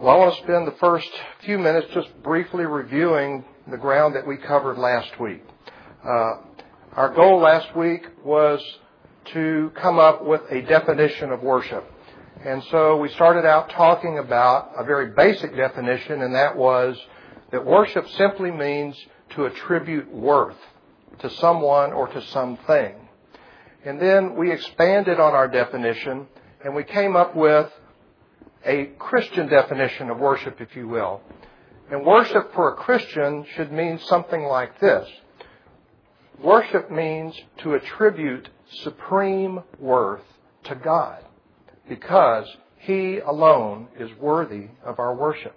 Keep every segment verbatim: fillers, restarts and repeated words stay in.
Well, I want to spend the first few minutes just briefly reviewing the ground that we covered last week. Uh, our goal last week was to come up with a definition of worship. And so we started out talking about a very basic definition, and that was that worship simply means to attribute worth to someone or to something. And then we expanded on our definition, and we came up with a Christian definition of worship, if you will. And worship for a Christian should mean something like this. Worship means to attribute supreme worth to God because He alone is worthy of our worship.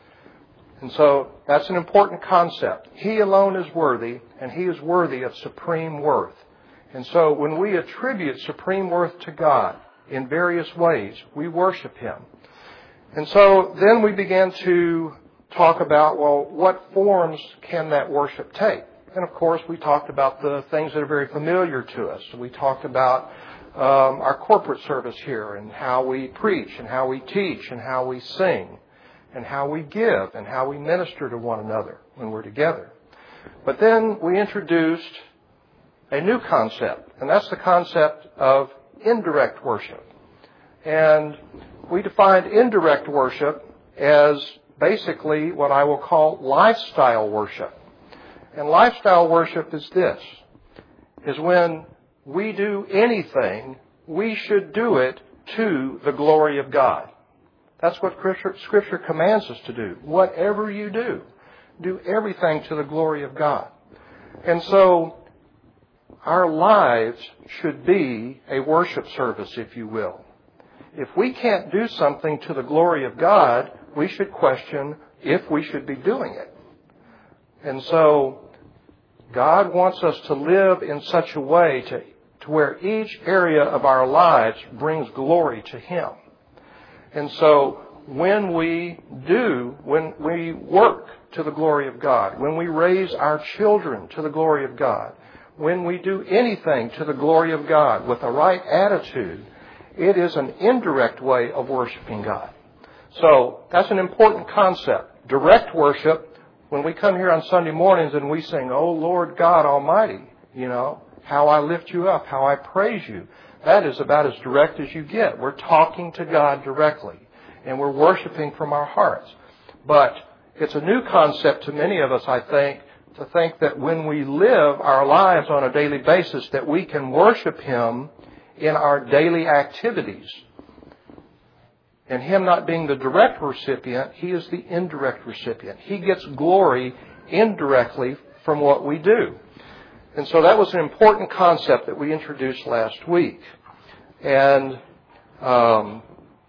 And so that's an important concept. He alone is worthy, and He is worthy of supreme worth. And so when we attribute supreme worth to God in various ways, we worship Him. And so then we began to talk about, well, what forms can that worship take? And of course, we talked about the things that are very familiar to us. We talked about um, our corporate service here and how we preach and how we teach and how we sing and how we give and how we minister to one another when we're together. But then we introduced a new concept, and that's the concept of indirect worship. And we defined indirect worship as basically what I will call lifestyle worship. And lifestyle worship is this, is when we do anything, we should do it to the glory of God. That's what Scripture, Scripture commands us to do. Whatever you do, do everything to the glory of God. And so our lives should be a worship service, if you will. If we can't do something to the glory of God, we should question if we should be doing it. And so God wants us to live in such a way to, to where each area of our lives brings glory to Him. And so when we do, when we work to the glory of God, when we raise our children to the glory of God, when we do anything to the glory of God with the right attitude, it is an indirect way of worshiping God. So that's an important concept. Direct worship, when we come here on Sunday mornings and we sing, "Oh Lord God Almighty," you know, how I lift you up, how I praise you. That is about as direct as you get. We're talking to God directly, and we're worshiping from our hearts. But it's a new concept to many of us, I think, to think that when we live our lives on a daily basis, that we can worship Him in our daily activities. And Him not being the direct recipient, He is the indirect recipient. He gets glory indirectly from what we do. And so that was an important concept that we introduced last week. And um,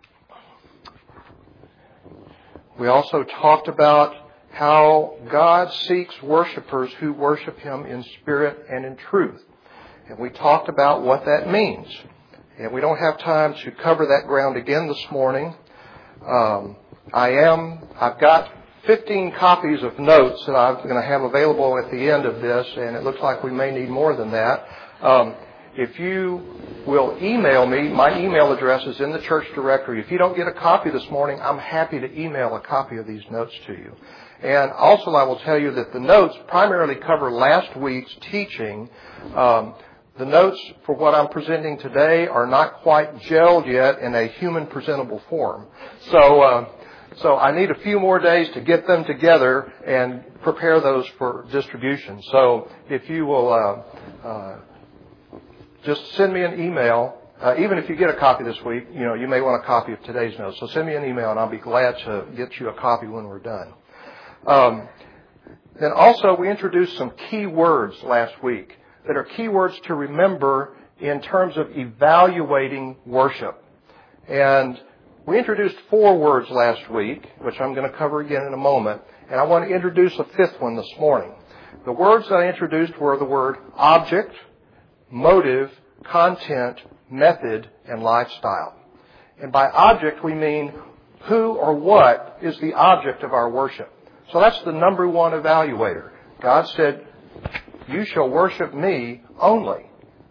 we also talked about how God seeks worshipers who worship Him in spirit and in truth. And we talked about what that means. And we don't have time to cover that ground again this morning. Um, I am, I've got fifteen copies of notes that I'm going to have available at the end of this, and it looks like we may need more than that. Um, if you will email me, my email address is in the church directory. If you don't get a copy this morning, I'm happy to email a copy of these notes to you. And also I will tell you that the notes primarily cover last week's teaching. Um, The notes for what I'm presenting today are not quite gelled yet in a human presentable form. So, uh, so I need a few more days to get them together and prepare those for distribution. So if you will uh, uh, just send me an email, uh, even if you get a copy this week, you know, you may want a copy of today's notes. So send me an email and I'll be glad to get you a copy when we're done. Um, then also we introduced some key words last week that are key words to remember in terms of evaluating worship. And we introduced four words last week, which I'm going to cover again in a moment. And I want to introduce a fifth one this morning. The words that I introduced were the word object, motive, content, method, and lifestyle. And by object, we mean who or what is the object of our worship. So that's the number one evaluator. God said, "You shall worship me only."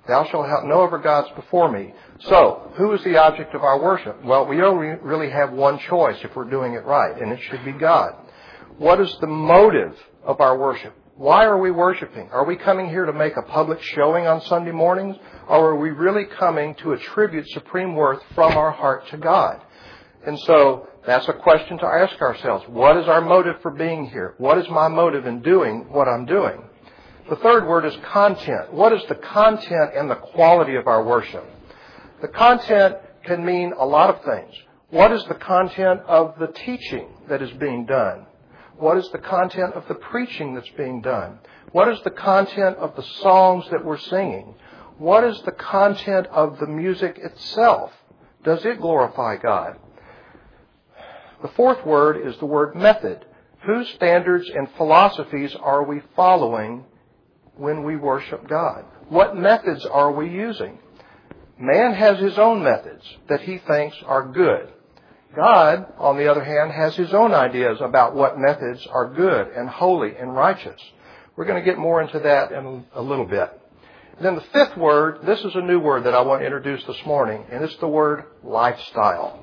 Thou shalt have no other gods before me. So, who is the object of our worship? Well, we only really have one choice if we're doing it right, and it should be God. What is the motive of our worship? Why are we worshiping? Are we coming here to make a public showing on Sunday mornings? Or are we really coming to attribute supreme worth from our heart to God? And so, that's a question to ask ourselves. What is our motive for being here? What is my motive in doing what I'm doing? The third word is content. What is the content and the quality of our worship? The content can mean a lot of things. What is the content of the teaching that is being done? What is the content of the preaching that's being done? What is the content of the songs that we're singing? What is the content of the music itself? Does it glorify God? The fourth word is the word method. Whose standards and philosophies are we following when we worship God? What methods are we using? Man has his own methods that he thinks are good. God, on the other hand, has his own ideas about what methods are good and holy and righteous. We're going to get more into that in a little bit. And then the fifth word, this is a new word that I want to introduce this morning, and it's the word lifestyle.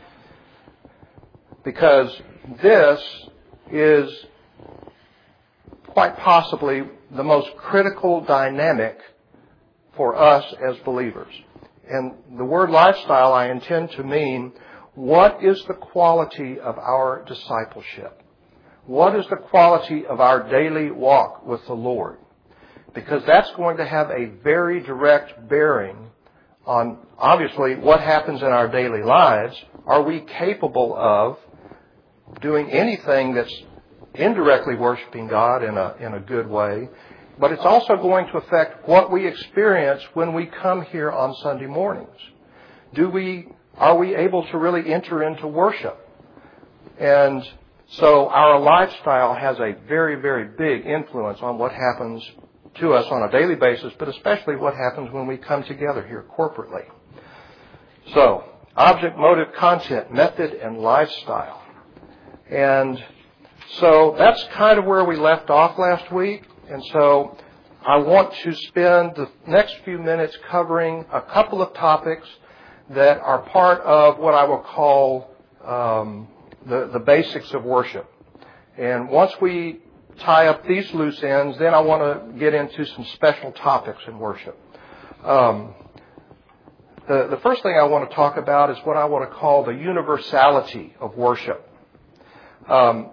Because this is quite possibly the most critical dynamic for us as believers. And the word lifestyle I intend to mean, what is the quality of our discipleship? What is the quality of our daily walk with the Lord? Because that's going to have a very direct bearing on, obviously, what happens in our daily lives. Are we capable of doing anything that's indirectly worshiping God in a, in a good way? But it's also going to affect what we experience when we come here on Sunday mornings. Do we, are we able to really enter into worship? And so our lifestyle has a very, very big influence on what happens to us on a daily basis, but especially what happens when we come together here corporately. So, object, motive, content, method, and lifestyle. And so that's kind of where we left off last week. And so I want to spend the next few minutes covering a couple of topics that are part of what I will call um, the, the basics of worship. And once we tie up these loose ends, then I want to get into some special topics in worship. Um, the, the first thing I want to talk about is what I want to call the universality of worship. Um,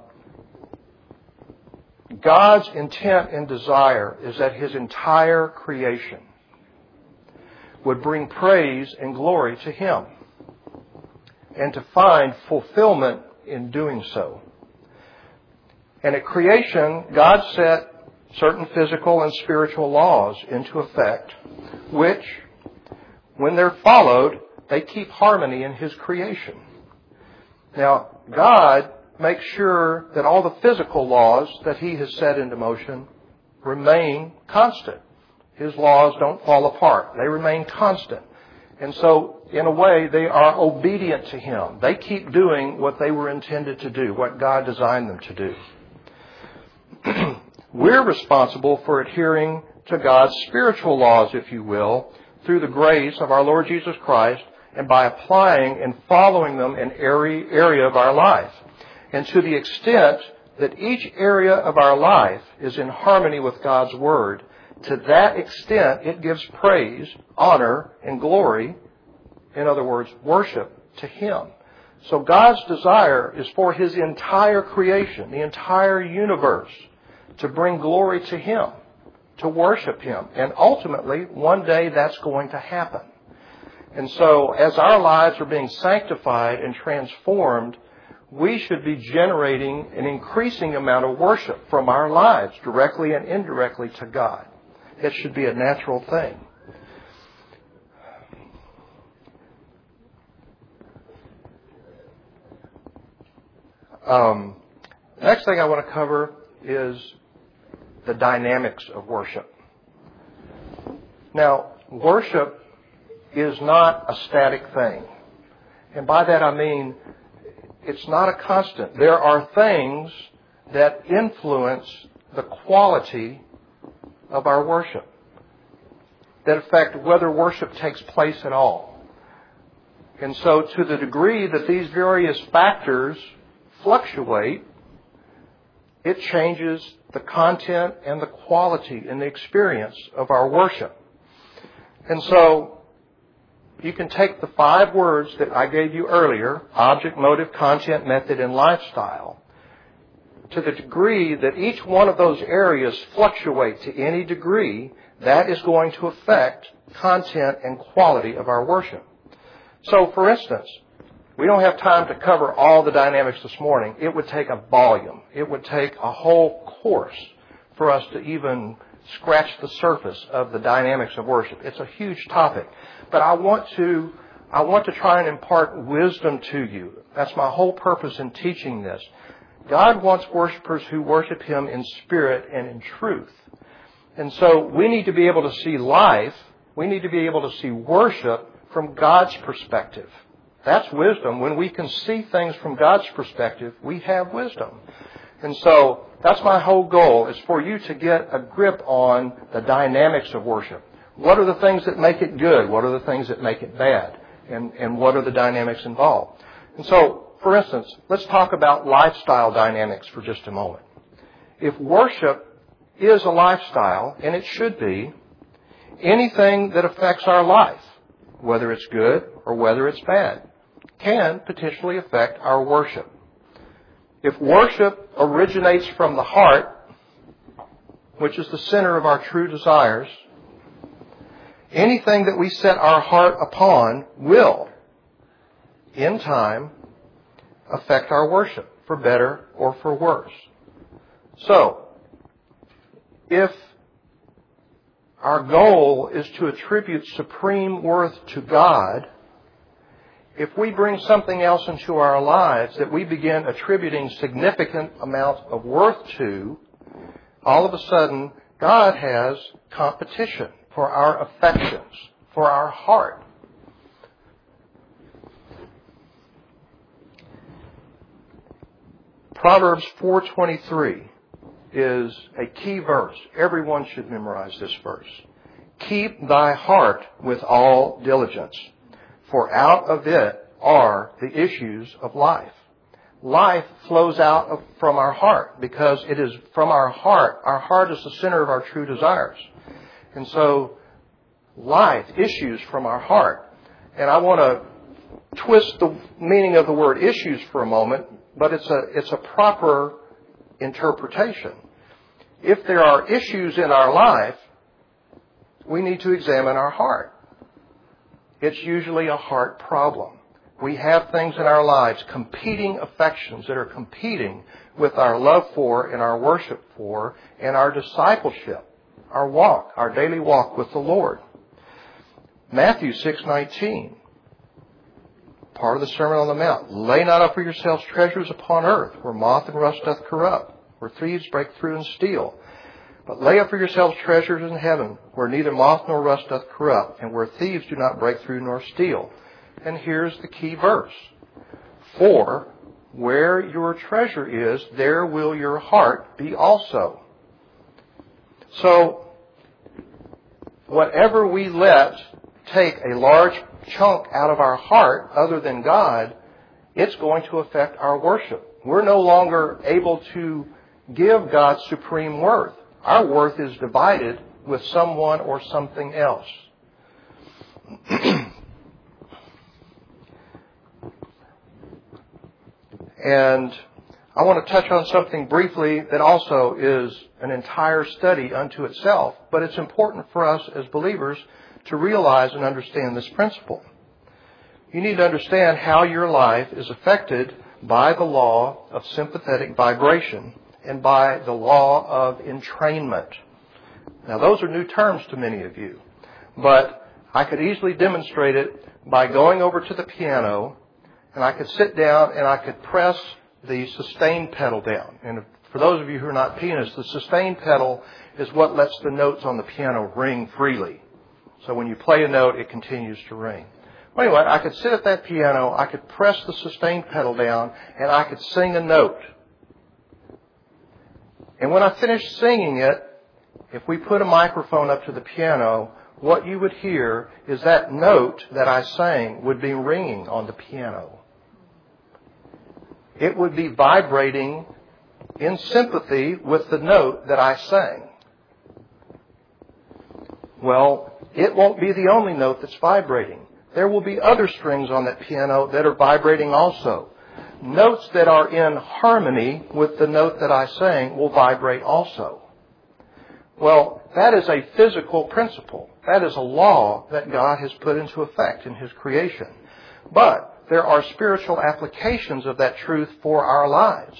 God's intent and desire is that His entire creation would bring praise and glory to Him, and to find fulfillment in doing so. And at creation, God set certain physical and spiritual laws into effect, which, when they're followed, they keep harmony in His creation. Now, God makes sure that all the physical laws that He has set into motion remain constant. His laws don't fall apart. They remain constant. And so, in a way, they are obedient to Him. They keep doing what they were intended to do, what God designed them to do. We're responsible for adhering to God's spiritual laws, if you will, through the grace of our Lord Jesus Christ, and by applying and following them in every area of our life. And to the extent that each area of our life is in harmony with God's Word, to that extent it gives praise, honor, and glory, in other words, worship, to Him. So God's desire is for His entire creation, the entire universe, to bring glory to Him, to worship Him. And ultimately, one day that's going to happen. And so, as our lives are being sanctified and transformed, we should be generating an increasing amount of worship from our lives, directly and indirectly, to God. It should be a natural thing. Um, next thing I want to cover is the dynamics of worship. Now, worship is not a static thing. And by that I mean it's not a constant. There are things that influence the quality of our worship. that affect whether worship takes place at all. And so to the degree that these various factors fluctuate, it changes the content and the quality and the experience of our worship. And so you can take the five words that I gave you earlier, object, motive, content, method, and lifestyle. To the degree that each one of those areas fluctuate to any degree, that is going to affect content and quality of our worship. So, for instance, we don't have time to cover all the dynamics this morning. It would take a volume. It would take a whole course for us to even scratch the surface of the dynamics of worship. It's a huge topic. But I want to, I want to try and impart wisdom to you. That's my whole purpose in teaching this. God wants worshipers who worship Him in spirit and in truth. And so we need to be able to see life, we need to be able to see worship from God's perspective. That's wisdom. When we can see things from God's perspective, we have wisdom. And so that's my whole goal, is for you to get a grip on the dynamics of worship. What are the things that make it good? What are the things that make it bad? And, and what are the dynamics involved? And so, for instance, let's talk about lifestyle dynamics for just a moment. If worship is a lifestyle, and it should be, anything that affects our life, whether it's good or whether it's bad, can potentially affect our worship. If worship originates from the heart, which is the center of our true desires, anything that we set our heart upon will, in time, affect our worship, for better or for worse. So, if our goal is to attribute supreme worth to God, if we bring something else into our lives that we begin attributing significant amounts of worth to, all of a sudden, God has competition for our affections, for our heart. Proverbs four twenty-three is a key verse. Everyone should memorize this verse. Keep thy heart with all diligence, for out of it are the issues of life. Life flows out of, from our heart, because it is from our heart. Our heart is the center of our true desires. And so life issues from our heart. And I want to twist the meaning of the word issues for a moment, but it's a, it's a proper interpretation. If there are issues in our life, we need to examine our heart. It's usually a heart problem. We have things in our lives, competing affections that are competing with our love for and our worship for and our discipleship, our walk, our daily walk with the Lord. Matthew six nineteen, part of the Sermon on the Mount. Lay not up for yourselves treasures upon earth, where moth and rust doth corrupt, where thieves break through and steal. But lay up for yourselves treasures in heaven, where neither moth nor rust doth corrupt, and where thieves do not break through nor steal. And here's the key verse. For where your treasure is, there will your heart be also. So, whatever we let take a large chunk out of our heart other than God, it's going to affect our worship. We're no longer able to give God supreme worth. Our worth is divided with someone or something else. And I want to touch on something briefly that also is an entire study unto itself, but it's important for us as believers to realize and understand this principle. You need to understand how your life is affected by the law of sympathetic vibration and by the law of entrainment. Now, those are new terms to many of you, but I could easily demonstrate it by going over to the piano, and I could sit down and I could press the sustain pedal down. And for those of you who are not pianists, the sustain pedal is what lets the notes on the piano ring freely. So when you play a note, it continues to ring. Well, anyway, I could sit at that piano, I could press the sustain pedal down, and I could sing a note. And when I finished singing it, if we put a microphone up to the piano, what you would hear is that note that I sang would be ringing on the piano. It would be vibrating in sympathy with the note that I sang. Well, it won't be the only note that's vibrating. There will be other strings on that piano that are vibrating also. Notes that are in harmony with the note that I sang will vibrate also. Well, that is a physical principle. That is a law that God has put into effect in His creation. But there are spiritual applications of that truth for our lives.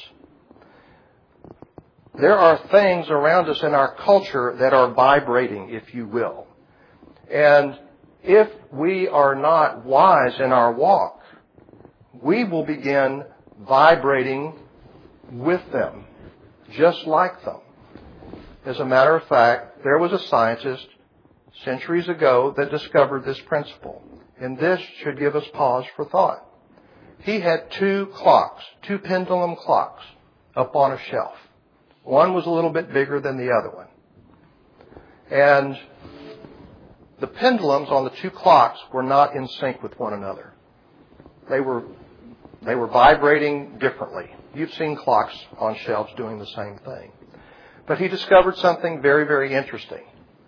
There are things around us in our culture that are vibrating, if you will. And if we are not wise in our walk, we will begin vibrating with them, just like them. As a matter of fact, there was a scientist centuries ago that discovered this principle. And this should give us pause for thought. He had two clocks, two pendulum clocks, up on a shelf. One was a little bit bigger than the other one. And the pendulums on the two clocks were not in sync with one another. They were, they were vibrating differently. You've seen clocks on shelves doing the same thing. But he discovered something very, very interesting.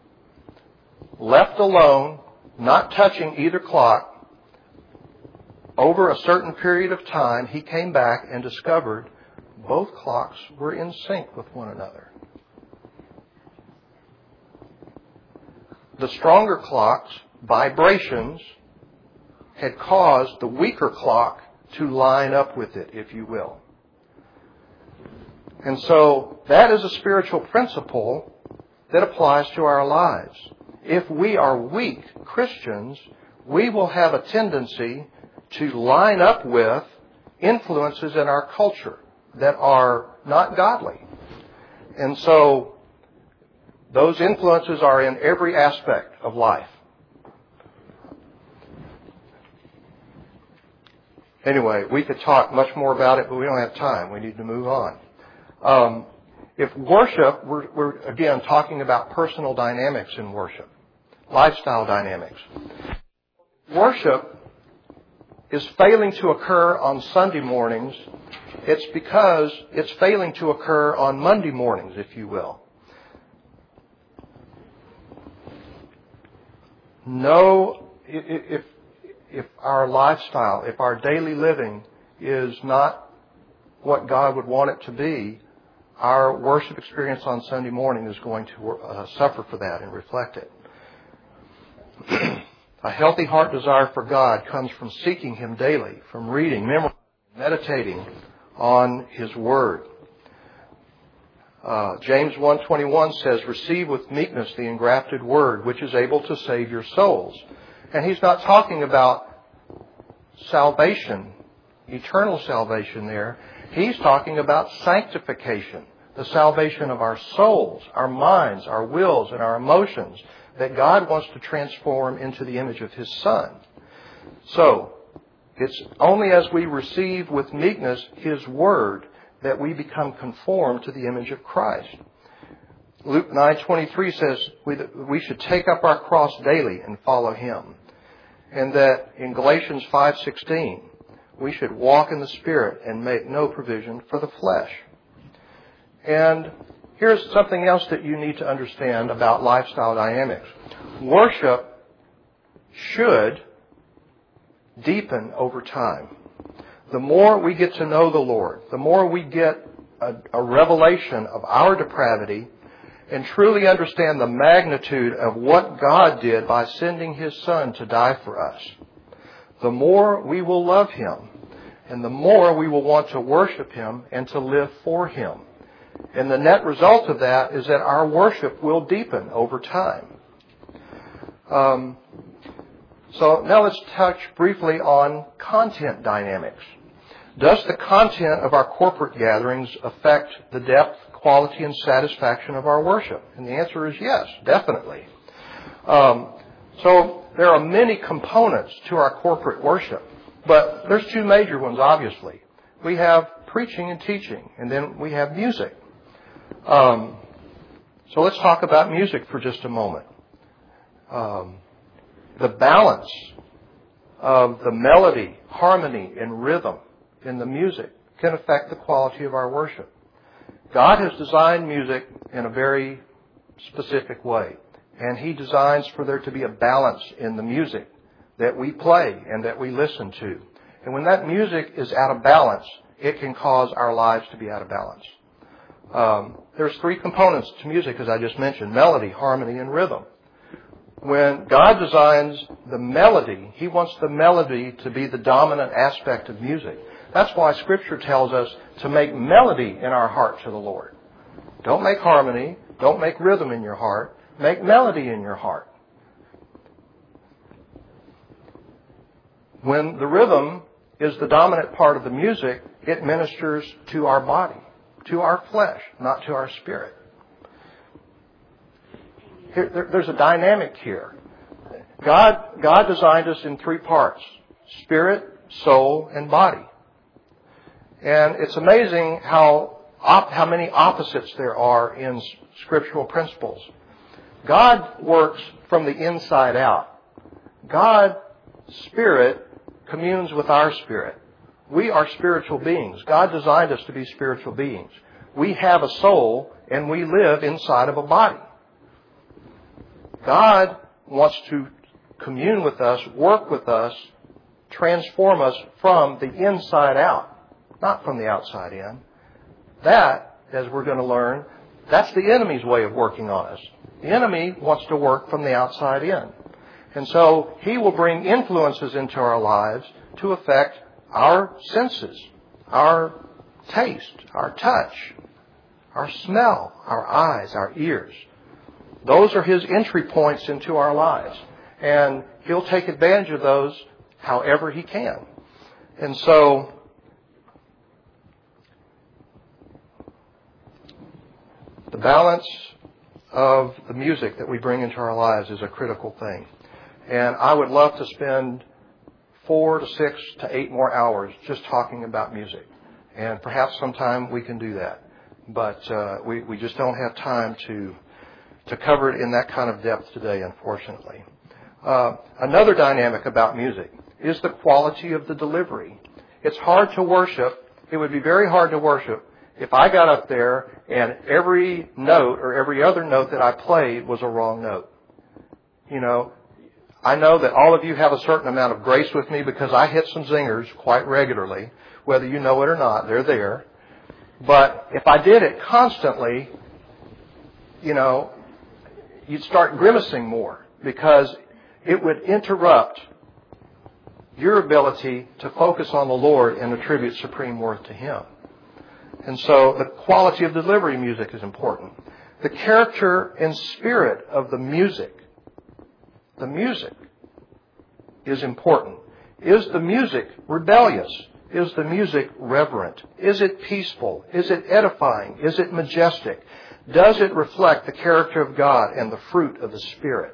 Left alone, not touching either clock, over a certain period of time, he came back and discovered both clocks were in sync with one another. The stronger clock's vibrations had caused the weaker clock to line up with it, if you will. And so that is a spiritual principle that applies to our lives. If we are weak Christians, we will have a tendency to line up with influences in our culture that are not godly. And so those influences are in every aspect of life. Anyway, we could talk much more about it, but we don't have time. We need to move on. Um, if worship, we're, we're again talking about personal dynamics in worship, lifestyle dynamics. Worship is failing to occur on Sunday mornings. It's because it's failing to occur on Monday mornings, if you will. No, if, if our lifestyle, if our daily living is not what God would want it to be, our worship experience on Sunday morning is going to uh, suffer for that and reflect it. A healthy heart desire for God comes from seeking Him daily, from reading, memorizing, meditating on His Word. Uh, James one twenty-one says, "Receive with meekness the engrafted Word, which is able to save your souls." And he's not talking about salvation, eternal salvation there. He's talking about sanctification, the salvation of our souls, our minds, our wills, and our emotions that God wants to transform into the image of His Son. So, it's only as we receive with meekness His Word that we become conformed to the image of Christ. Luke nine twenty-three says we, we should take up our cross daily and follow Him. And that in Galatians five sixteen, we should walk in the Spirit and make no provision for the flesh. And here's something else that you need to understand about lifestyle dynamics. Worship should deepen over time. The more we get to know the Lord, the more we get a, a revelation of our depravity and truly understand the magnitude of what God did by sending His Son to die for us, the more we will love Him and the more we will want to worship Him and to live for Him. And the net result of that is that our worship will deepen over time. Um, so now let's touch briefly on content dynamics. Does the content of our corporate gatherings affect the depth, quality, and satisfaction of our worship? And the answer is yes, definitely. Um, so there are many components to our corporate worship, but there's two major ones, obviously. We have preaching and teaching, and then we have music. Um, so let's talk about music for just a moment. Um, the balance of the melody, harmony, and rhythm in the music can affect the quality of our worship. God has designed music in a very specific way, and He designs for there to be a balance in the music that we play and that we listen to. And when that music is out of balance, it can cause our lives to be out of balance. Um, there's three components to music, as I just mentioned: melody, harmony, and rhythm. When God designs the melody, He wants the melody to be the dominant aspect of music. That's why Scripture tells us to make melody in our heart to the Lord. Don't make harmony. Don't make rhythm in your heart. Make melody in your heart. When the rhythm is the dominant part of the music, it ministers to our body, to our flesh, not to our spirit. Here, there, there's a dynamic here. God, God designed us in three parts: spirit, soul, and body. And it's amazing how op, how many opposites there are in scriptural principles. God works from the inside out. God's spirit communes with our spirit. We are spiritual beings. God designed us to be spiritual beings. We have a soul, and we live inside of a body. God wants to commune with us, work with us, transform us from the inside out, not from the outside in. That, as we're going to learn, that's the enemy's way of working on us. The enemy wants to work from the outside in. And so he will bring influences into our lives to affect our senses, our taste, our touch, our smell, our eyes, our ears. Those are his entry points into our lives. And he'll take advantage of those however he can. And so the balance of the music that we bring into our lives is a critical thing. And I would love to spend four to six to eight more hours just talking about music. And perhaps sometime we can do that. But uh, we, we just don't have time to to cover it in that kind of depth today, unfortunately. Uh, another dynamic about music is the quality of the delivery. It's hard to worship. It would be very hard to worship if I got up there and every note or every other note that I played was a wrong note. You know, I know that all of you have a certain amount of grace with me because I hit some zingers quite regularly. Whether you know it or not, they're there. But if I did it constantly, you know, you'd start grimacing more because it would interrupt your ability to focus on the Lord and attribute supreme worth to Him. And so the quality of delivery music is important. The character and spirit of the music, the music is important. Is the music rebellious? Is the music reverent? Is it peaceful? Is it edifying? Is it majestic? Does it reflect the character of God and the fruit of the Spirit?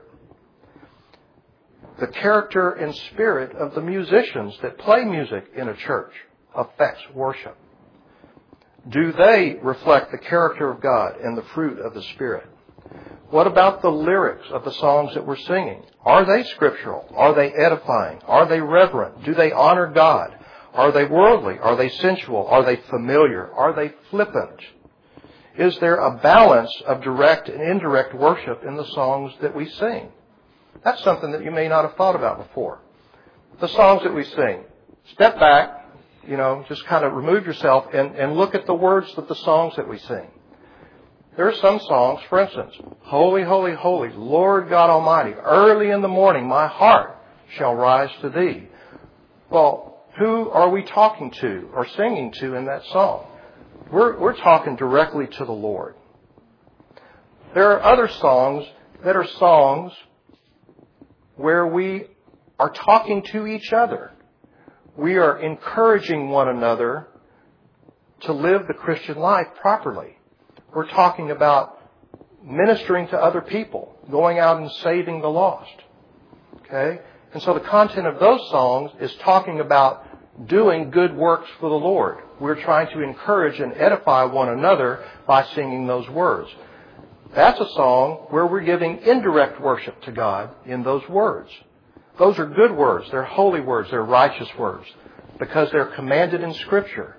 The character and spirit of the musicians that play music in a church affects worship. Do they reflect the character of God and the fruit of the Spirit? What about the lyrics of the songs that we're singing? Are they scriptural? Are they edifying? Are they reverent? Do they honor God? Are they worldly? Are they sensual? Are they familiar? Are they flippant? Is there a balance of direct and indirect worship in the songs that we sing? That's something that you may not have thought about before. The songs that we sing. Step back, you know, just kind of remove yourself and, and look at the words of the songs that we sing. There are some songs, for instance, Holy, holy, holy, Lord God Almighty, early in the morning my heart shall rise to Thee. Well, who are we talking to or singing to in that song? We're, we're talking directly to the Lord. There are other songs that are songs where we are talking to each other. We are encouraging one another to live the Christian life properly. We're talking about ministering to other people, going out and saving the lost. Okay? And so the content of those songs is talking about doing good works for the Lord. We're trying to encourage and edify one another by singing those words. That's a song where we're giving indirect worship to God in those words. Those are good words. They're holy words. They're righteous words because they're commanded in Scripture.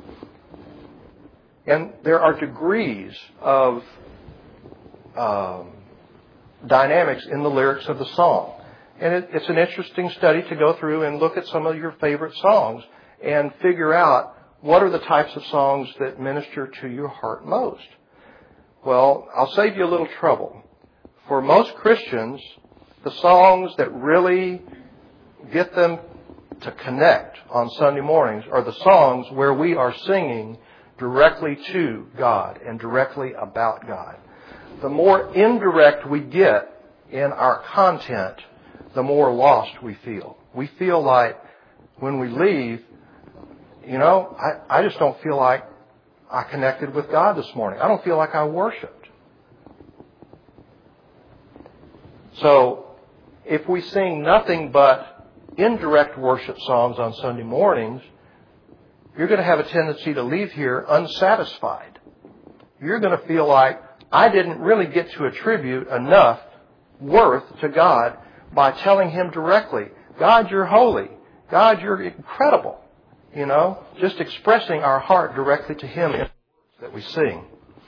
And there are degrees of um, dynamics in the lyrics of the song. And it, it's an interesting study to go through and look at some of your favorite songs and figure out what are the types of songs that minister to your heart most. Well, I'll save you a little trouble. For most Christians, the songs that really get them to connect on Sunday mornings are the songs where we are singing directly to God and directly about God. The more indirect we get in our content, the more lost we feel. We feel like when we leave, you know, I, I just don't feel like I connected with God this morning. I don't feel like I worshiped. So, if we sing nothing but indirect worship songs on Sunday mornings, you're going to have a tendency to leave here unsatisfied. You're going to feel like I didn't really get to attribute enough worth to God by telling Him directly, God, you're holy. God, you're incredible. You know, just expressing our heart directly to Him in the words that we sing.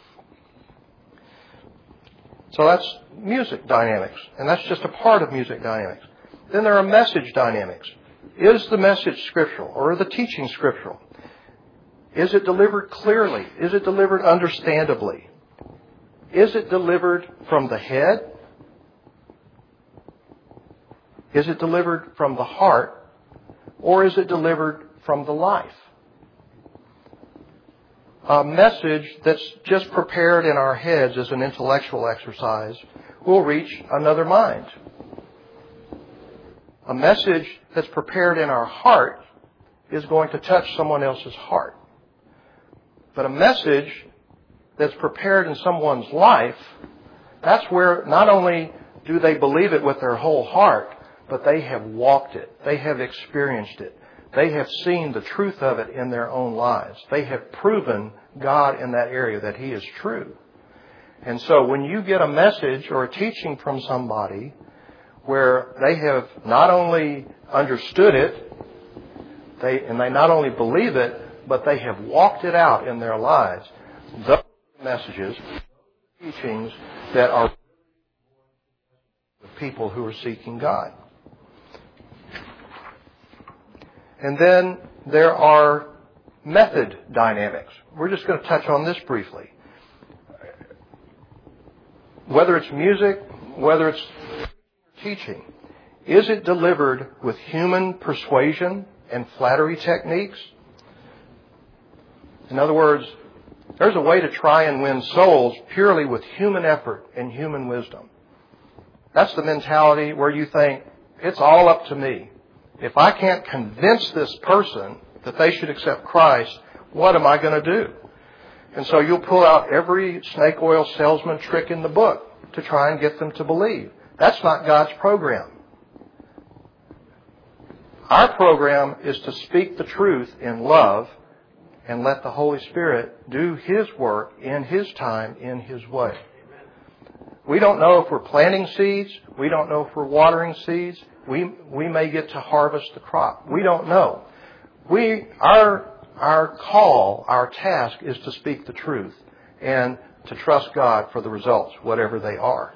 So that's music dynamics, and that's just a part of music dynamics. Then there are message dynamics. Is the message scriptural, or the teaching scriptural? Is it delivered clearly? Is it delivered understandably? Is it delivered from the head? Is it delivered from the heart? Or is it delivered from the life? A message that's just prepared in our heads as an intellectual exercise will reach another mind. A message that's prepared in our heart is going to touch someone else's heart. But a message that's prepared in someone's life, that's where not only do they believe it with their whole heart, but they have walked it. They have experienced it. They have seen the truth of it in their own lives. They have proven God in that area, that He is true. And so when you get a message or a teaching from somebody where they have not only understood it, they and they not only believe it, but they have walked it out in their lives, those messages, teachings that are the people who are seeking God. And then there are method dynamics. We're just going to touch on this briefly. Whether it's music, whether it's teaching, is it delivered with human persuasion and flattery techniques? In other words, there's a way to try and win souls purely with human effort and human wisdom. That's the mentality where you think, it's all up to me. If I can't convince this person that they should accept Christ, what am I going to do? And so you'll pull out every snake oil salesman trick in the book to try and get them to believe. That's not God's program. Our program is to speak the truth in love and let the Holy Spirit do His work in His time, in His way. We don't know if we're planting seeds. We don't know if we're watering seeds. We we may get to harvest the crop. We don't know. We our our call, our task is to speak the truth and to trust God for the results, whatever they are.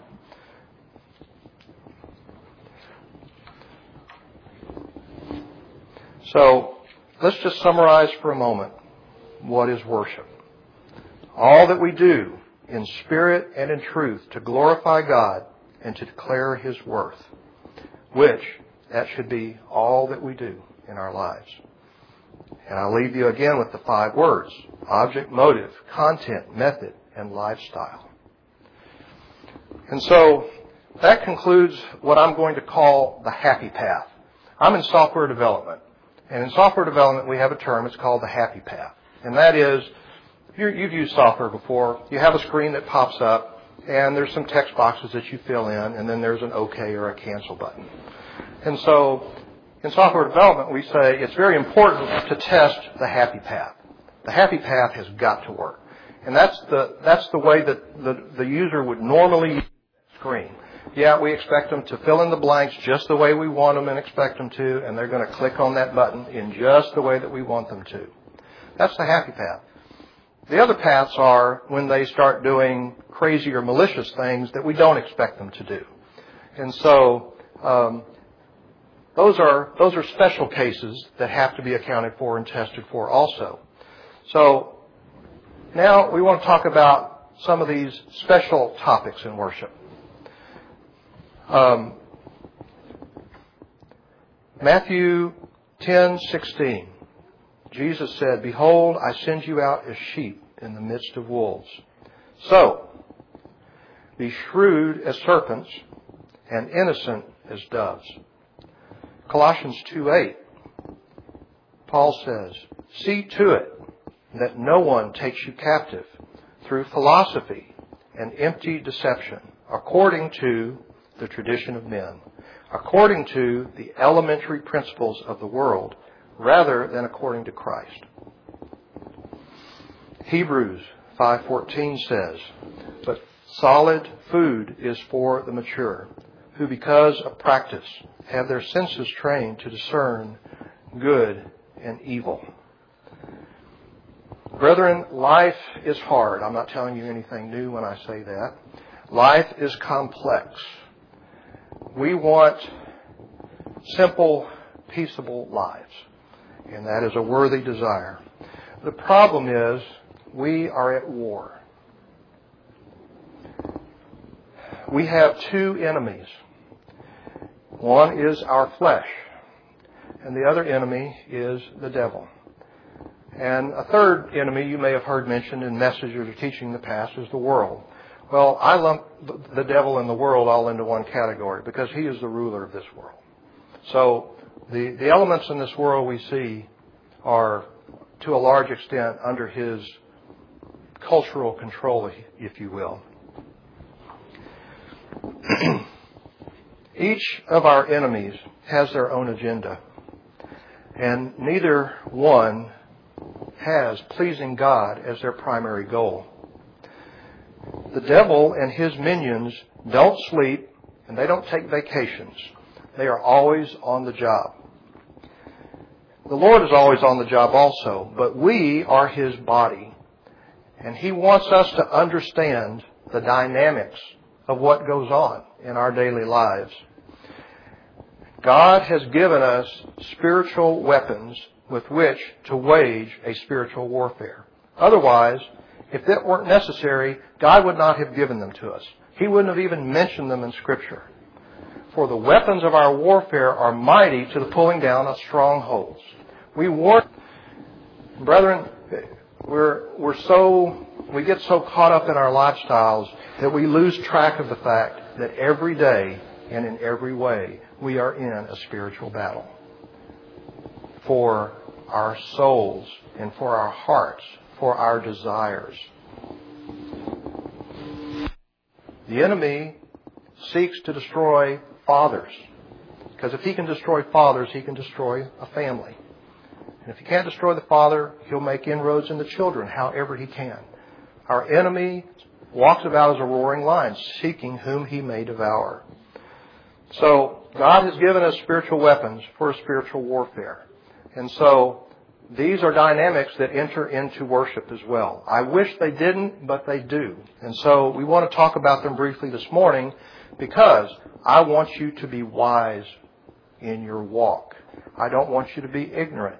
So let's just summarize for a moment what is worship. All that we do in spirit and in truth to glorify God and to declare His worth, which that should be all that we do in our lives. And I'll leave you again with the five words: object, motive, content, method, and lifestyle. And so that concludes what I'm going to call the happy path. I'm in software development. And in software development, we have a term. It's called the happy path. And that is, you've used software before. You have a screen that pops up, and there's some text boxes that you fill in, and then there's an OK or a cancel button. And so in software development, we say it's very important to test the happy path. The happy path has got to work. And that's the, that's the way that the, the user would normally use the screen. Yeah, we expect them to fill in the blanks just the way we want them and expect them to, and they're going to click on that button in just the way that we want them to. That's the happy path. The other paths are when they start doing crazy or malicious things that we don't expect them to do. And so um, those are those are special cases that have to be accounted for and tested for also. So now we want to talk about some of these special topics in worship. Um, Matthew ten sixteen. Jesus said, "Behold, I send you out as sheep in the midst of wolves. So, be shrewd as serpents and innocent as doves." Colossians two eight. Paul says, "See to it that no one takes you captive through philosophy and empty deception, according to the tradition of men, according to the elementary principles of the world, rather than according to Christ." Hebrews five fourteen says, "But solid food is for the mature, who because of practice have their senses trained to discern good and evil." Brethren, life is hard. I'm not telling you anything new when I say that. Life is complex. We want simple, peaceable lives, and that is a worthy desire. The problem is we are at war. We have two enemies. One is our flesh, and the other enemy is the devil. And a third enemy you may have heard mentioned in messages or teaching in the past is the world. Well, I lump the devil and the world all into one category because he is the ruler of this world. So the, the elements in this world we see are, to a large extent, under his cultural control, if you will. Each of our enemies has their own agenda, and neither one has pleasing God as their primary goal. The devil and his minions don't sleep and they don't take vacations. They are always on the job. The Lord is always on the job also, but we are his body. And he wants us to understand the dynamics of what goes on in our daily lives. God has given us spiritual weapons with which to wage a spiritual warfare. Otherwise, if that weren't necessary, God would not have given them to us. He wouldn't have even mentioned them in Scripture. For the weapons of our warfare are mighty to the pulling down of strongholds. We war, brethren, we're we're so we get so caught up in our lifestyles that we lose track of the fact that every day and in every way we are in a spiritual battle for our souls and for our hearts, for our desires. The enemy seeks to destroy fathers, because if he can destroy fathers, he can destroy a family. And if he can't destroy the father, he'll make inroads in the children however he can. Our enemy walks about as a roaring lion, seeking whom he may devour. So God has given us spiritual weapons for spiritual warfare. And so these are dynamics that enter into worship as well. I wish they didn't, but they do. And so we want to talk about them briefly this morning because I want you to be wise in your walk. I don't want you to be ignorant.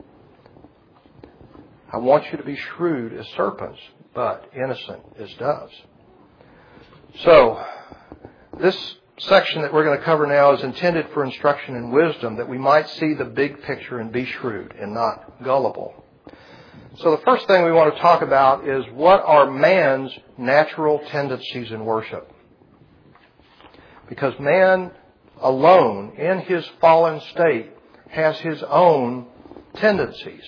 I want you to be shrewd as serpents, but innocent as doves. So this section that we're going to cover now is intended for instruction and wisdom, that we might see the big picture and be shrewd and not gullible. So the first thing we want to talk about is what are man's natural tendencies in worship. Because man alone, in his fallen state, has his own tendencies.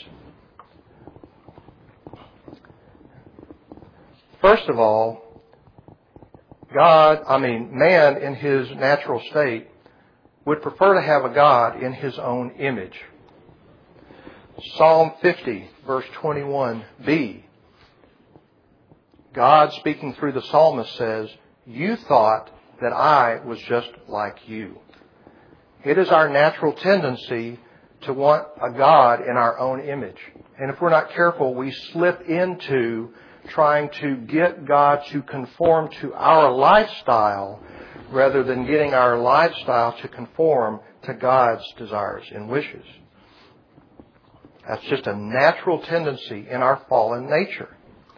First of all, God, I mean, man in his natural state would prefer to have a God in his own image. Psalm fifty, verse twenty-one b God, speaking through the psalmist, says, "You thought that I was just like you." It is our natural tendency to want a God in our own image. And if we're not careful, we slip into trying to get God to conform to our lifestyle rather than getting our lifestyle to conform to God's desires and wishes. That's just a natural tendency in our fallen nature.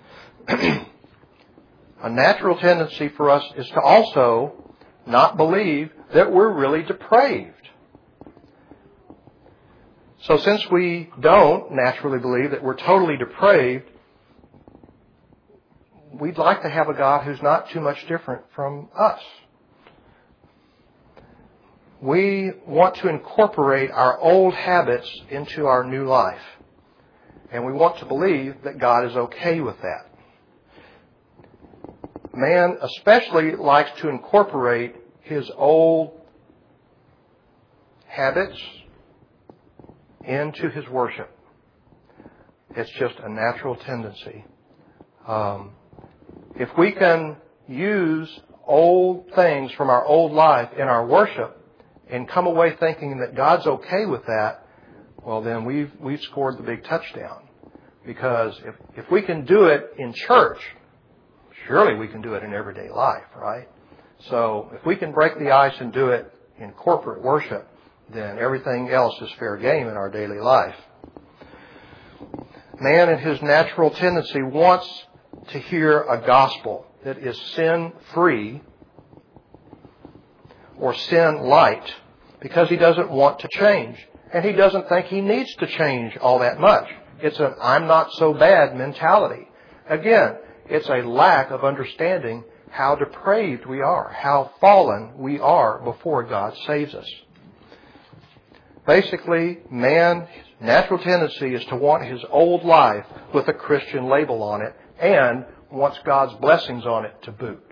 A natural tendency for us is to also not believe that we're really depraved. So since we don't naturally believe that we're totally depraved, we'd like to have a God who's not too much different from us. We want to incorporate our old habits into our new life. And we want to believe that God is okay with that. Man especially likes to incorporate his old habits into his worship. It's just a natural tendency. Um, if we can use old things from our old life in our worship and come away thinking that God's okay with that, well then we've we've scored the big touchdown. Because if, if we can do it in church, surely we can do it in everyday life, right? So if we can break the ice and do it in corporate worship, then everything else is fair game in our daily life. Man in his natural tendency wants to hear a gospel that is sin-free or sin-light because he doesn't want to change. And he doesn't think he needs to change all that much. It's an I'm not so bad mentality. Again, it's a lack of understanding how depraved we are, how fallen we are before God saves us. Basically, man's natural tendency is to want his old life with a Christian label on it and wants God's blessings on it to boot.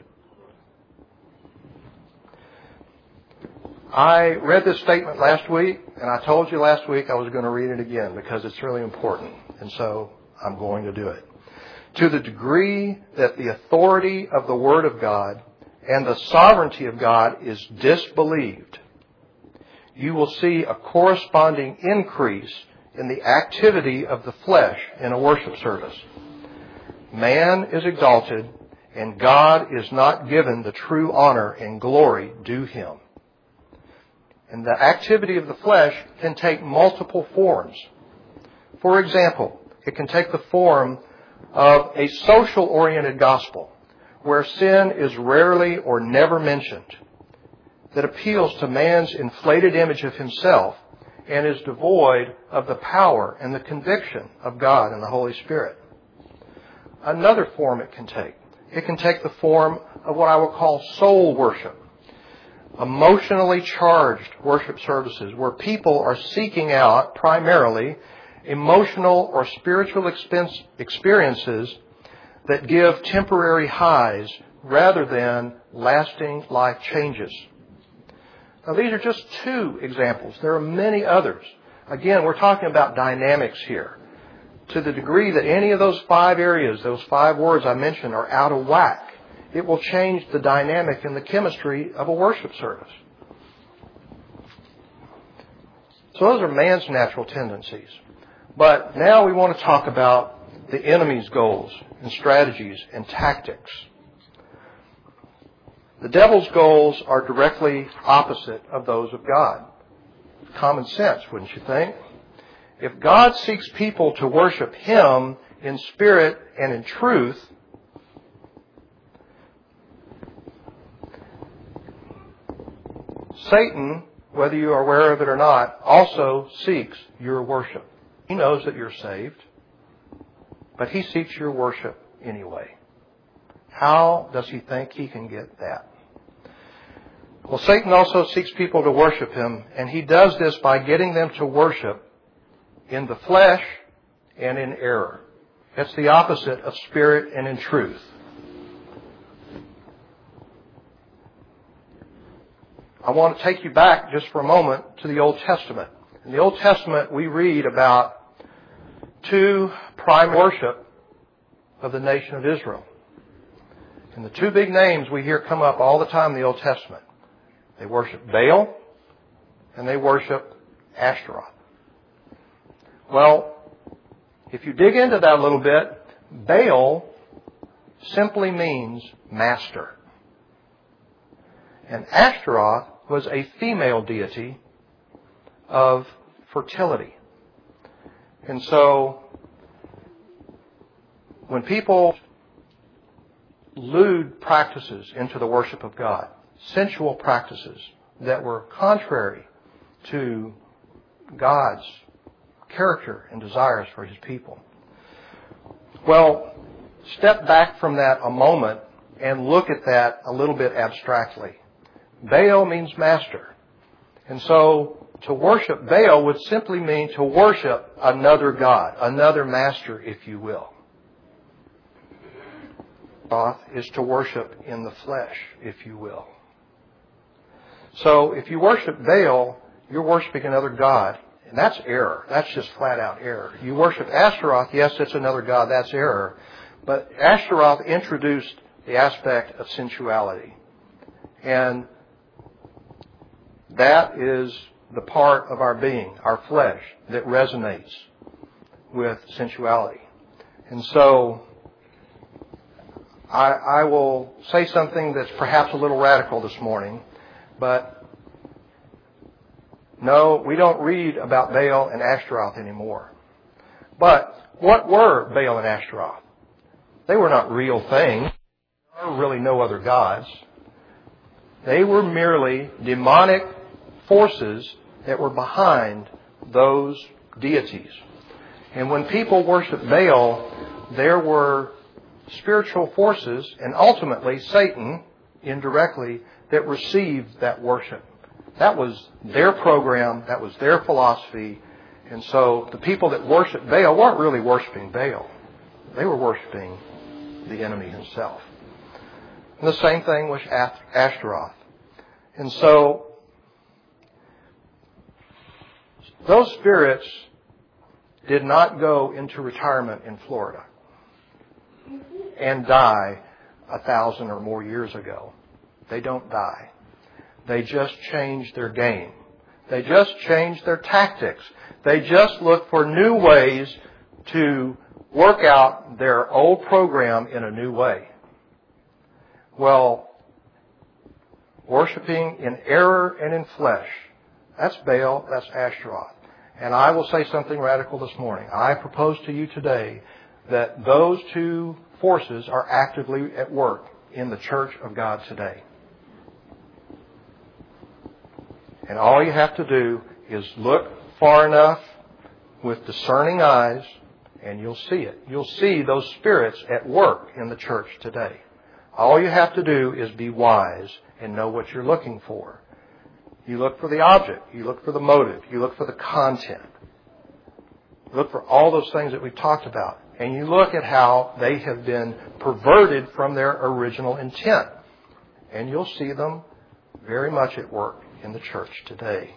I read this statement last week, and I told you last week I was going to read it again because it's really important, and so I'm going to do it. To the degree that the authority of the Word of God and the sovereignty of God is disbelieved, you will see a corresponding increase in the activity of the flesh in a worship service. Man is exalted, and God is not given the true honor and glory due Him. And the activity of the flesh can take multiple forms. For example, it can take the form of a social-oriented gospel where sin is rarely or never mentioned, that appeals to man's inflated image of himself and is devoid of the power and the conviction of God and the Holy Spirit. Another form it can take. It can take the form of what I will call soul worship. Emotionally charged worship services where people are seeking out primarily emotional or spiritual experiences that give temporary highs rather than lasting life changes. Now, these are just two examples. There are many others. Again, we're talking about dynamics here. To the degree that any of those five areas, those five words I mentioned, are out of whack, it will change the dynamic and the chemistry of a worship service. So those are man's natural tendencies. But now we want to talk about the enemy's goals and strategies and tactics. The devil's goals are directly opposite of those of God. Common sense, wouldn't you think? If God seeks people to worship Him in spirit and in truth, Satan, whether you are aware of it or not, also seeks your worship. He knows that you're saved, but he seeks your worship anyway. How does he think he can get that? Well, Satan also seeks people to worship him, and he does this by getting them to worship in the flesh and in error. It's the opposite of spirit and in truth. I want to take you back just for a moment to the Old Testament. In the Old Testament, we read about two prime worship of the nation of Israel. And the two big names we hear come up all the time in the Old Testament. They worship Baal and they worship Ashtaroth. Well, if you dig into that a little bit, Baal simply means master. And Ashtaroth was a female deity of fertility. And so, when people lewd practices into the worship of God, sensual practices that were contrary to God's character and desires for His people. Well, step back from that a moment and look at that a little bit abstractly. Baal means master. And so to worship Baal would simply mean to worship another god, another master, if you will. Is to worship in the flesh, if you will. So if you worship Baal, you're worshiping another god. And that's error. That's just flat out error. You worship Ashtaroth, yes, it's another god. That's error. But Ashtaroth introduced the aspect of sensuality. And that is the part of our being, our flesh, that resonates with sensuality. And so I, I will say something that's perhaps a little radical this morning, but no, we don't read about Baal and Ashtaroth anymore. But what were Baal and Ashtaroth? They were not real things. There were really no other gods. They were merely demonic forces that were behind those deities. And when people worshiped Baal, there were spiritual forces, and ultimately Satan, indirectly, that received that worship. That was their program, that was their philosophy, and so the people that worshiped Baal weren't really worshiping Baal. They were worshiping the enemy himself. And the same thing with Ashtaroth. And so those spirits did not go into retirement in Florida and die a thousand or more years ago. They don't die. They just change their game. They just change their tactics. They just look for new ways to work out their old program in a new way. Well, worshiping in error and in flesh, that's Baal, that's Ashtaroth. And I will say something radical this morning. I propose to you today that those two forces are actively at work in the church of God today. And all you have to do is look far enough with discerning eyes and you'll see it. You'll see those spirits at work in the church today. All you have to do is be wise and know what you're looking for. You look for the object. You look for the motive. You look for the content. You look for all those things that we talked about. And you look at how they have been perverted from their original intent. And you'll see them very much at work in the church today.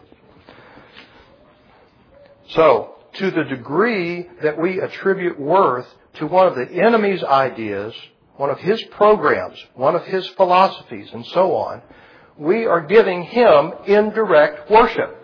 So, to the degree that we attribute worth to one of the enemy's ideas, one of his programs, one of his philosophies, and so on, we are giving him indirect worship.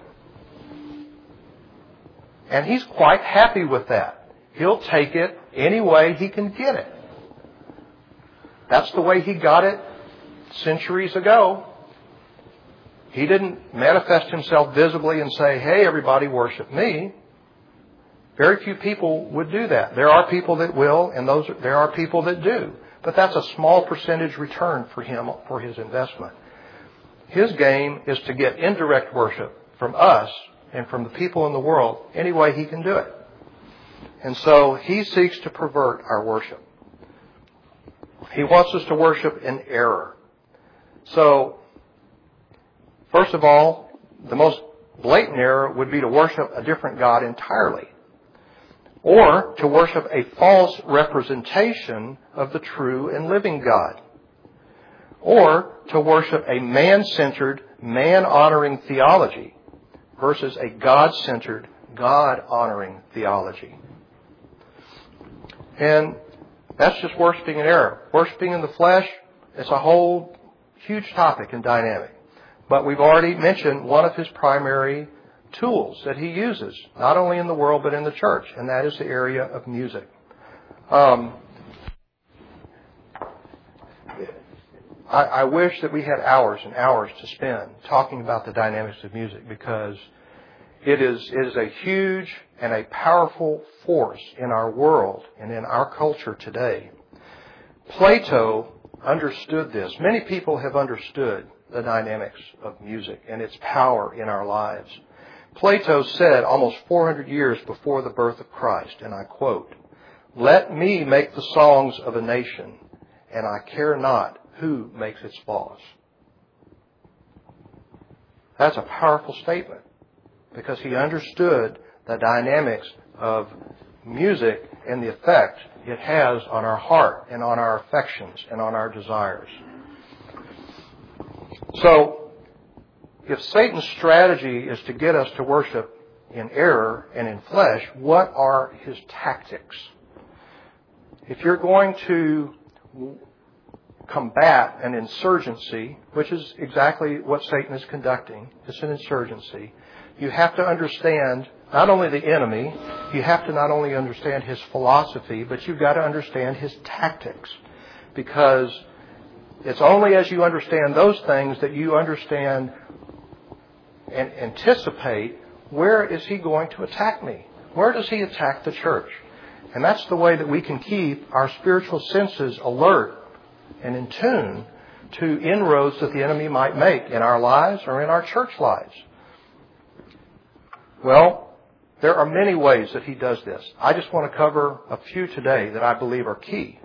And he's quite happy with that. He'll take it any way he can get it. That's the way he got it centuries ago. He didn't manifest himself visibly and say, hey, everybody worship me. Very few people would do that. There are people that will, and those there are people that do. But that's a small percentage return for him for his investment. His game is to get indirect worship from us and from the people in the world any way he can do it. And so he seeks to pervert our worship. He wants us to worship in error. So, first of all, the most blatant error would be to worship a different God entirely. Or to worship a false representation of the true and living God. Or to worship a man-centered, man-honoring theology versus a God-centered, God-honoring theology. And that's just worshiping in error. Worshiping in the flesh it's a whole huge topic and dynamic. But we've already mentioned one of his primary tools that he uses, not only in the world but in the church, and that is the area of music. Um, I, I wish that we had hours and hours to spend talking about the dynamics of music, because it is, it is a huge and a powerful force in our world and in our culture today. Plato understood this. Many people have understood the dynamics of music and its power in our lives. Plato said almost four hundred years before the birth of Christ, and I quote, "Let me make the songs of a nation, and I care not who makes its laws." That's a powerful statement, because he understood the dynamics of music and the effect it has on our heart and on our affections and on our desires. So, if Satan's strategy is to get us to worship in error and in flesh, what are his tactics? If you're going to combat an insurgency, which is exactly what Satan is conducting, it's an insurgency, you have to understand not only the enemy, you have to not only understand his philosophy, but you've got to understand his tactics. Because it's only as you understand those things that you understand and anticipate, where is he going to attack me? Where does he attack the church? And that's the way that we can keep our spiritual senses alert and in tune to inroads that the enemy might make in our lives or in our church lives. Well, there are many ways that he does this. I just want to cover a few today that I believe are key.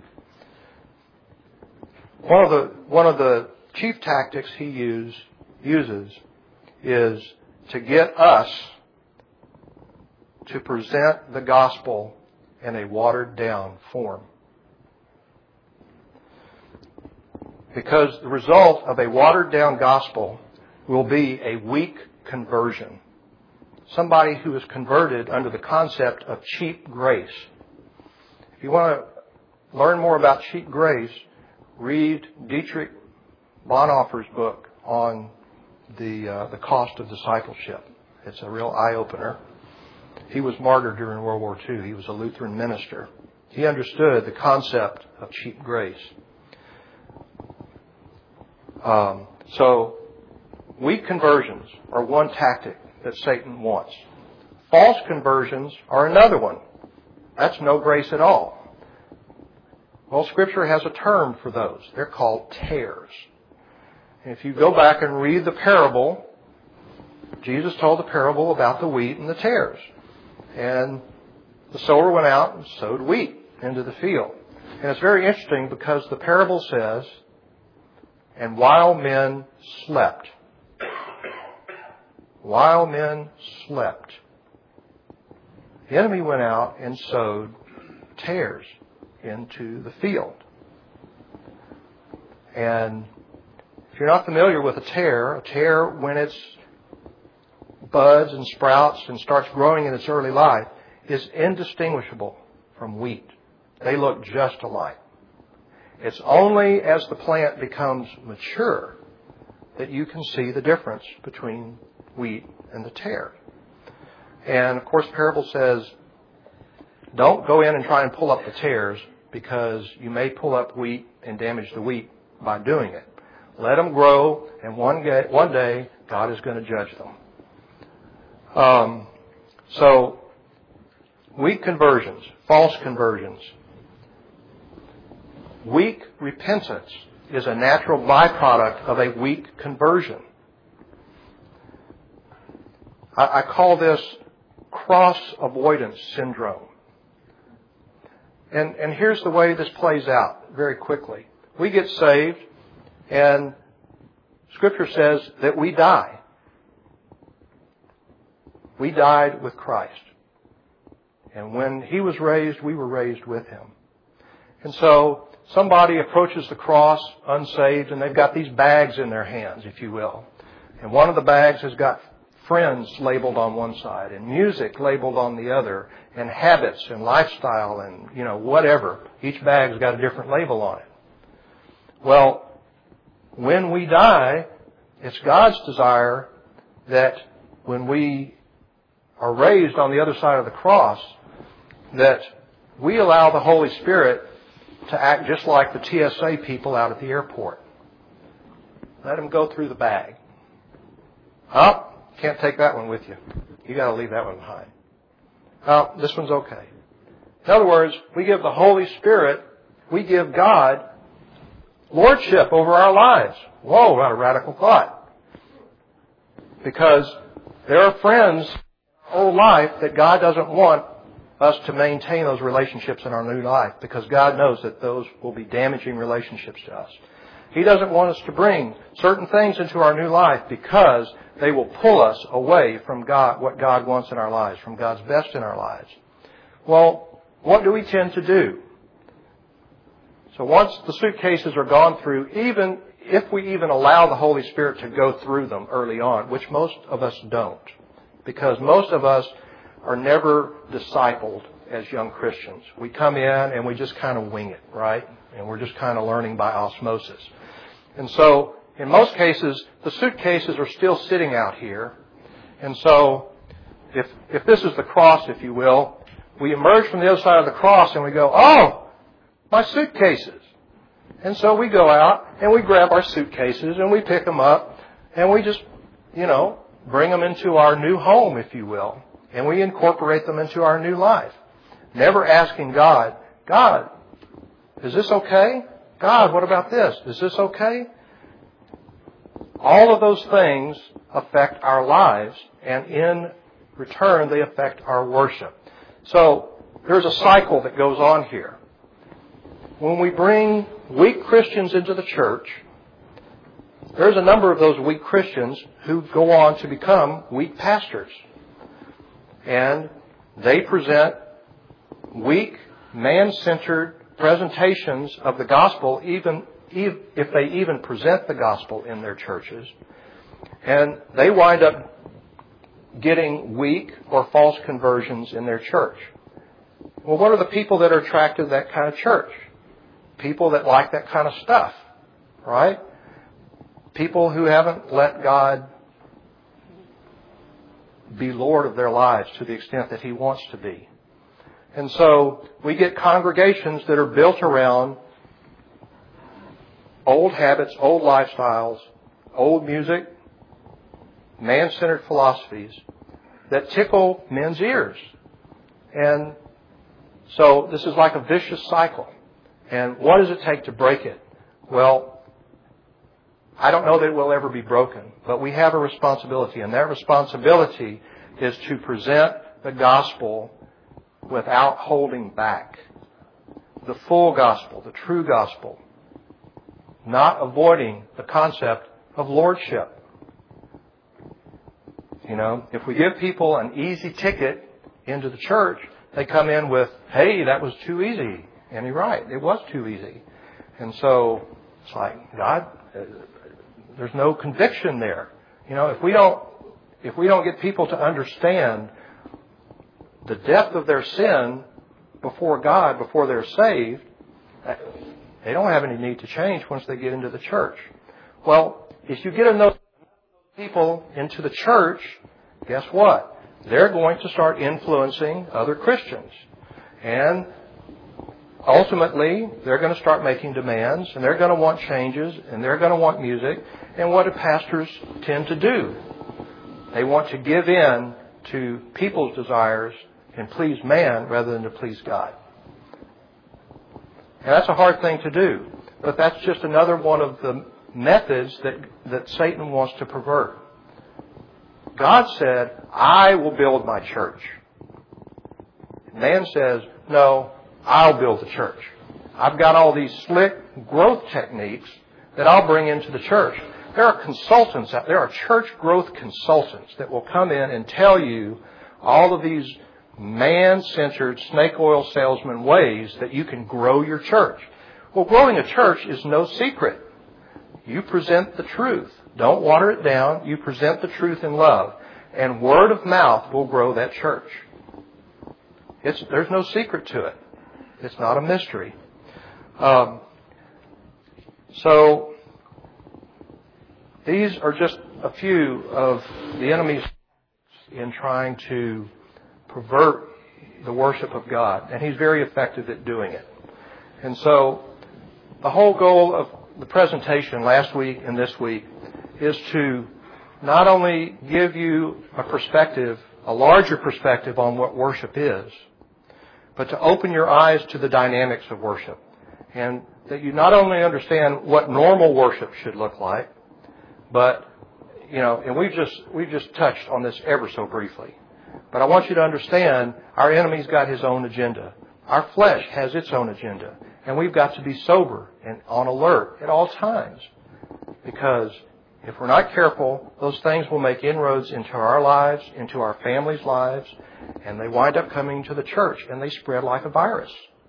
One of the, one of the chief tactics he use, uses is to get us to present the gospel in a watered-down form. Because the result of a watered-down gospel will be a weak conversion. Somebody who is converted under the concept of cheap grace. If you want to learn more about cheap grace, read Dietrich Bonhoeffer's book on the uh, the cost of discipleship. It's a real eye-opener. He was martyred during World War Two. He was a Lutheran minister. He understood the concept of cheap grace. Um, so, weak conversions are one tactic that Satan wants. False conversions are another one. That's no grace at all. Well, Scripture has a term for those. They're called tares. And if you go back and read the parable, Jesus told the parable about the wheat and the tares. And the sower went out and sowed wheat into the field. And it's very interesting because the parable says, "And while men slept," while men slept, the enemy went out and sowed tares into the field. And if you're not familiar with a tare, a tare, when it's buds and sprouts and starts growing in its early life, is indistinguishable from wheat. They look just alike. It's only as the plant becomes mature that you can see the difference between wheat and the tare. And of course, the parable says, don't go in and try and pull up the tares, because you may pull up wheat and damage the wheat by doing it. Let them grow, and one day, one day God is going to judge them. Um, so, weak conversions, false conversions. Weak repentance is a natural byproduct of a weak conversion. I, I call this cross avoidance syndrome. And, and here's the way this plays out very quickly. We get saved, and Scripture says that we die. We died with Christ. And when He was raised, we were raised with Him. And so somebody approaches the cross unsaved, and they've got these bags in their hands, if you will. And one of the bags has got friends labeled on one side, and music labeled on the other, and habits and lifestyle and, you know, whatever. Each bag's got a different label on it. Well, when we die, it's God's desire that when we are raised on the other side of the cross, that we allow the Holy Spirit to act just like the T S A people out at the airport. Let them go through the bag. Oh, can't take that one with you. You got to leave that one behind. Oh, this one's okay. In other words, we give the Holy Spirit, we give God lordship over our lives. Whoa, what a radical thought. Because there are friends in our whole life that God doesn't want us to maintain those relationships in our new life, because God knows that those will be damaging relationships to us. He doesn't want us to bring certain things into our new life because they will pull us away from God, what God wants in our lives, from God's best in our lives. Well, what do we tend to do? So once the suitcases are gone through, even if we even allow the Holy Spirit to go through them early on, which most of us don't, because most of us are never discipled as young Christians. We come in and we just kind of wing it, right? And we're just kind of learning by osmosis. And so, in most cases, the suitcases are still sitting out here. And so, if if this is the cross, if you will, we emerge from the other side of the cross and we go, oh, my suitcases. And so we go out and we grab our suitcases and we pick them up and we just, you know, bring them into our new home, if you will. And we incorporate them into our new life. Never asking God, God, is this okay? God, what about this? Is this okay? All of those things affect our lives, and in return, they affect our worship. So, there's a cycle that goes on here. When we bring weak Christians into the church, there's a number of those weak Christians who go on to become weak pastors. And they present weak, man-centered presentations of the gospel, even if they even present the gospel in their churches. And they wind up getting weak or false conversions in their church. Well, what are the people that are attracted to that kind of church? People that like that kind of stuff, right? People who haven't let God be Lord of their lives to the extent that He wants to be. And so we get congregations that are built around old habits, old lifestyles, old music, man-centered philosophies that tickle men's ears. And so this is like a vicious cycle. And what does it take to break it? Well, I don't know that it will ever be broken, but we have a responsibility, and that responsibility is to present the gospel without holding back. The full gospel, the true gospel, not avoiding the concept of lordship. You know, if we give people an easy ticket into the church, they come in with, hey, that was too easy. And you're right, it was too easy. And so it's like, God, there's no conviction there. You know, if we don't, if we don't get people to understand the depth of their sin before God, before they're saved, they don't have any need to change once they get into the church. Well, if you get enough people into the church, guess what? They're going to start influencing other Christians. And ultimately, they're going to start making demands, and they're going to want changes, and they're going to want music. And what do pastors tend to do? They want to give in to people's desires and please man rather than to please God. And that's a hard thing to do. But that's just another one of the methods that, that Satan wants to pervert. God said, I will build my church. Man says, no, I'll build the church. I've got all these slick growth techniques that I'll bring into the church. There are consultants out there, are church growth consultants that will come in and tell you all of these man-centered snake oil salesman ways that you can grow your church. Well, growing a church is no secret. You present the truth. Don't water it down. You present the truth in love. And word of mouth will grow that church. It's, there's no secret to it. It's not a mystery. Um, so, These are just a few of the enemy's in trying to pervert the worship of God. And he's very effective at doing it. And so the whole goal of the presentation last week and this week is to not only give you a perspective, a larger perspective on what worship is, but to open your eyes to the dynamics of worship. And that you not only understand what normal worship should look like, but, you know, and we've just, we've just touched on this ever so briefly. But I want you to understand our enemy's got his own agenda. Our flesh has its own agenda. And we've got to be sober and on alert at all times. Because if we're not careful, those things will make inroads into our lives, into our families' lives, and they wind up coming to the church and they spread like a virus.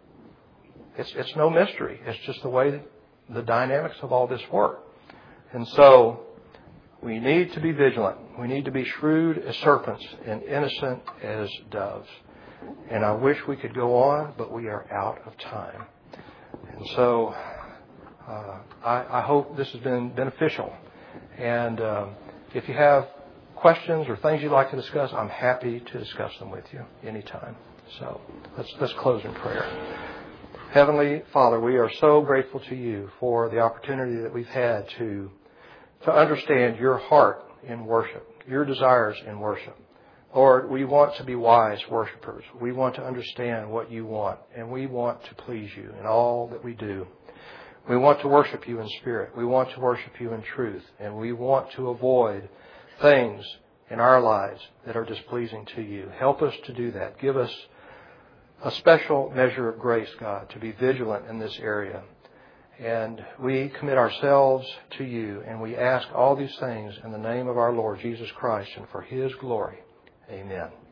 It's, it's no mystery. It's just the way the dynamics of all this work. And so we need to be vigilant. We need to be shrewd as serpents and innocent as doves. And I wish we could go on, but we are out of time. And so uh, I, I hope this has been beneficial. And uh, if you have questions or things you'd like to discuss, I'm happy to discuss them with you anytime. So let's let's close in prayer. Heavenly Father, we are so grateful to you for the opportunity that we've had to to understand your heart in worship, your desires in worship. Lord, we want to be wise worshipers. We want to understand what you want, and we want to please you in all that we do. We want to worship you in spirit. We want to worship you in truth, and we want to avoid things in our lives that are displeasing to you. Help us to do that. Give us a special measure of grace, God, to be vigilant in this area. And we commit ourselves to you, and we ask all these things in the name of our Lord Jesus Christ and for his glory. Amen.